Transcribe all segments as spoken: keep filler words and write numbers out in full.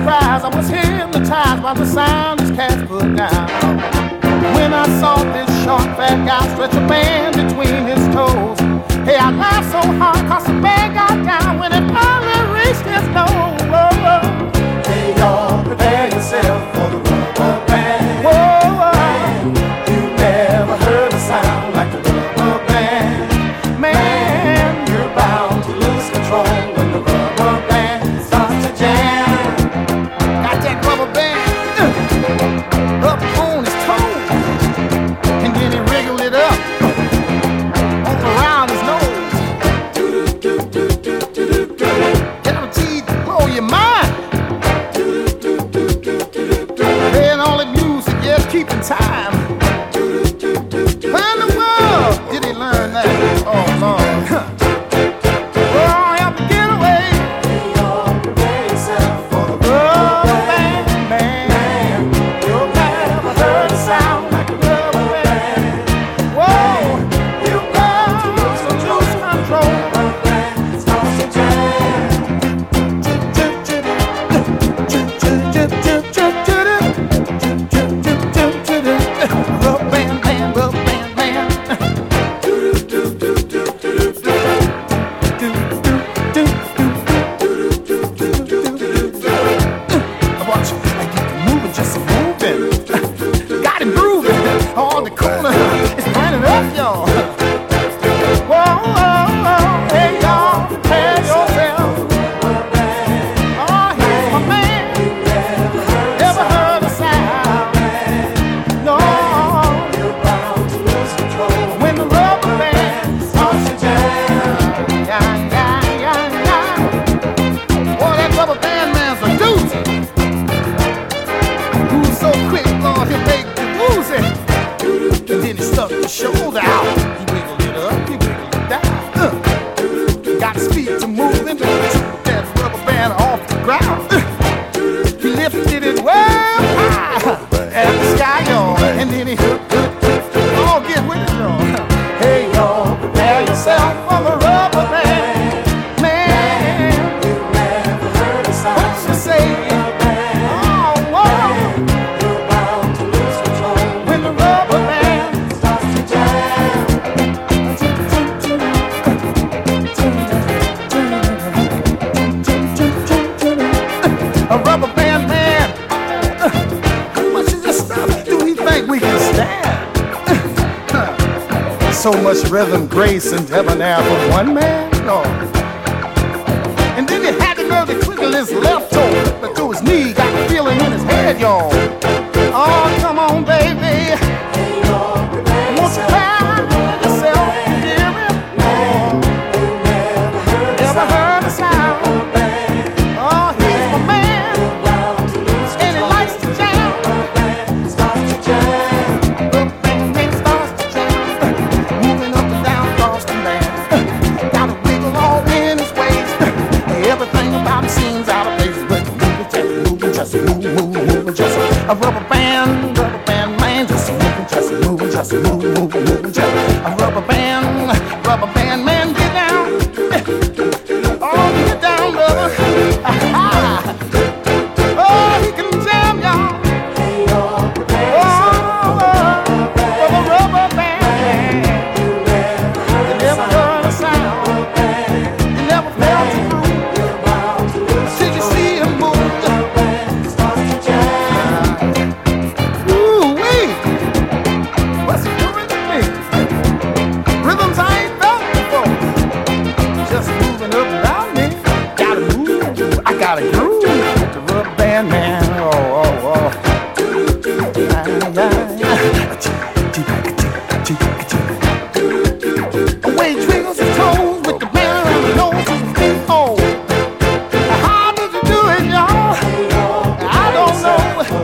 surprised, I was hypnotized by the sound these cats put down. When I saw this short fat guy stretch a band between his toes, hey, I laughed so hard cause the band got down when it finally reached his nose. Hey y'all, prepare yourself for the rubber band. Whoa, man, you never heard a sound like the rubber band. Man, you're bound to lose control when the rubber band starts to jam. Got that rubber band uh, up on his toe, and then he wriggled it up all around his nose. Guaranteed to blow your mind. Playing all the music, yeah, keeping time. Where in the world did he learn that? Oh, Lord. Huh. Well, I have to get away. Prepare yourself for the rubber band, man. You've never heard a sound like a rubber band. Whoa, you've got to lose control. Rubber band starts to jam. Rubber band, man, rubber band, man. I watch you, I get you moving, just moving. Got him grooving on the corner. It's burning up, y'all. Whoa, whoa, whoa, hey y'all, prepare yourself. Oh, here's my man. Never heard a sound. No, when the rubber band starts to jam. Yeah, yeah, yeah, yeah. Boy, that rubber band man's a doozy. Who's so quick, Lord, he'll make you lose it. And then he stuck his shoulder out. He wiggled it up, he wiggled it down. Uh. Got his feet to move and took that rubber band off the ground. Uh. He lifted it way high at the sky, y'all. And then he hooked, hooked, hooked. Oh, get with it, y'all. Hey, y'all, prepare yourself for the rubber band. Man, you never heard a sound. What you say? Oh, whoa. You're bound to lose control when the rubber band starts to jam. A rubber band man. How much of this stuff do we think we can stand? So much rhythm, grace, and debonair for one man? No. And then he had the nerve to twiddle his left toe, but through his knee, got the feeling in his head, y'all. Oh, come on, baby. Won't you find yourself, dear? Never heard a sound. Oh, here's my man, and he likes to jam. Starts to jam. Rubber band man starts to jam. Moving up and down across the land. Got a wiggle all in his waist. Everything about him seems out of place. But moving, just moving, just move, moving, just a rubber band, rubber band man, just moving, just moving, just moving, moving, moving, just a rubber band, rubber band man, get down. Oh, get down, brother. Aha. Oh, he can jam, y'all. Oh, for the rubber band. You never heard a sound. You never felt it move. Till you see him move. Ooh-wee. What's he doing to me? Rhythms I ain't felt before. Just moving up around me. Gotta move. I gotta groove. The rubber band man. Oh, oh, oh. Away he twinkles his toes with the band around the nose and the feet. Oh, how did you do it, y'all? I don't know.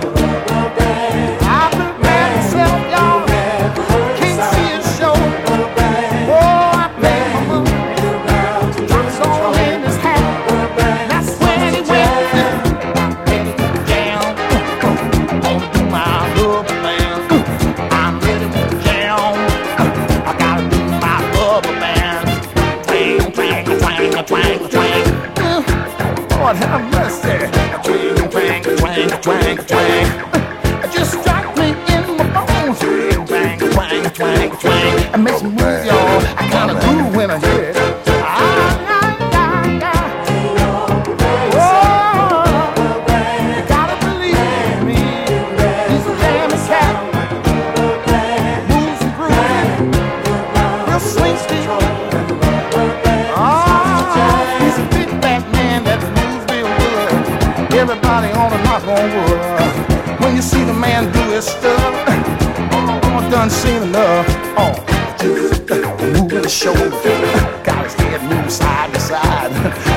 I prepared myself, y'all. Can't see it show. Oh, I played my move. Drops all in his hat. That's when he went. Ready to jam. Gonna do my rubber band. I'm ready to jam. I gotta do my rubber band. Twang, twang, twang, twang, twang. Lord have mercy. Twang, twang. twang, twang, twang, twang. It just strike me in my bones. Twang, twang, twang, twang. It makes me move, y'all. I kinda groove when I hear it. Ah, ah, ah, ah. Oh, you gotta believe me. He's a jamming cat. Moves and grooves. Real swing stick. He's a big fat man that moves real good. Everybody on the knock on wood. When you see the man do his stuff, oh, done seen enough. Oh, just moving his shoulder, got his head moving side to side.